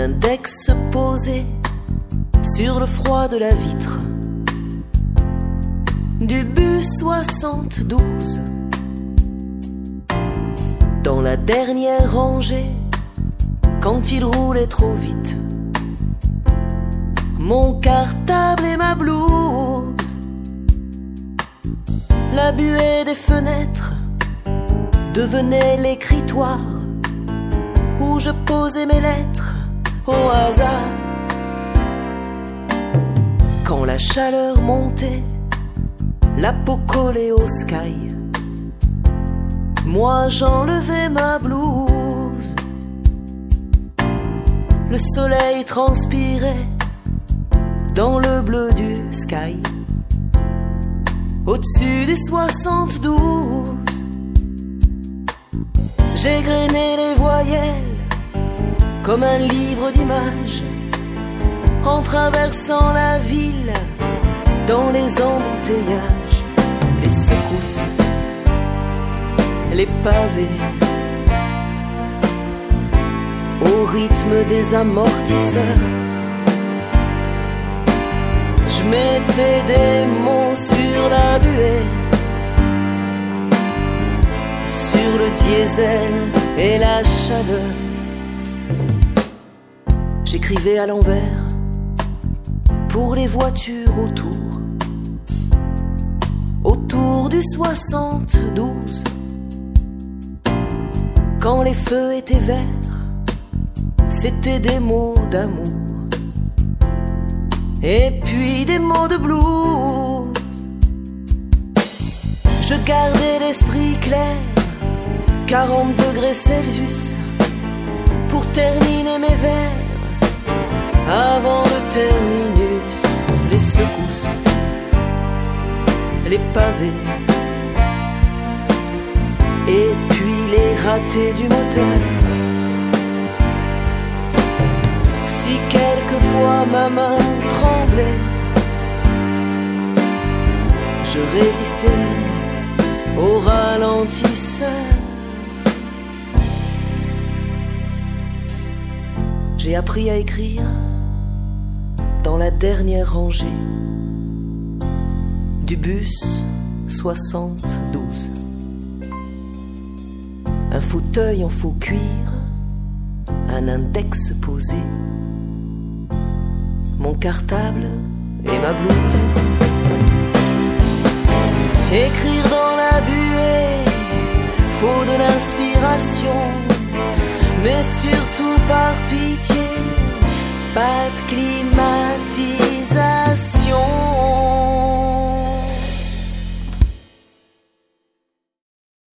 index posé sur le froid de la vitre du bus 72. Dans la dernière rangée, quand il roulait trop vite, mon cartable et ma blouse, la buée des fenêtres devenait l'écritoire où je posais mes lettres au hasard. Quand la chaleur montait, la peau collée au sky, moi j'enlevais ma blouse. Le soleil transpirait dans le bleu du sky, au-dessus du 72. J'égrenais les voyelles comme un livre d'images en traversant la ville dans les embouteillages, les secousses, les pavés, au rythme des amortisseurs. Je mettais des mots sur la buée, sur le diesel et la chaleur. J'écrivais à l'envers pour les voitures autour du 72. Quand les feux étaient verts, c'était des mots d'amour et puis des mots de blues. Je gardais l'esprit clair, 40 degrés Celsius, pour terminer mes vers avant le terminus. Les secousses, les pavés, et puis les ratés du moteur. Si quelquefois ma main tremblait, je résistais au ralentisseur. J'ai appris à écrire dans la dernière rangée du bus 72. Un fauteuil en faux cuir, un index posé, mon cartable et ma blouse. Écrire dans la buée, faut de l'inspiration, mais surtout par pitié, pas de clim